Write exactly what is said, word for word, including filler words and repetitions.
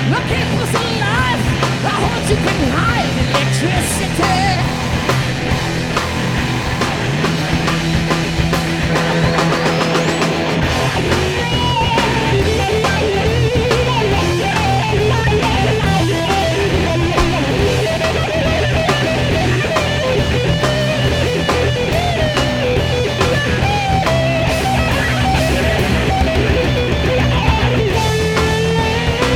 The keep us alive. I want to bring light, electricity.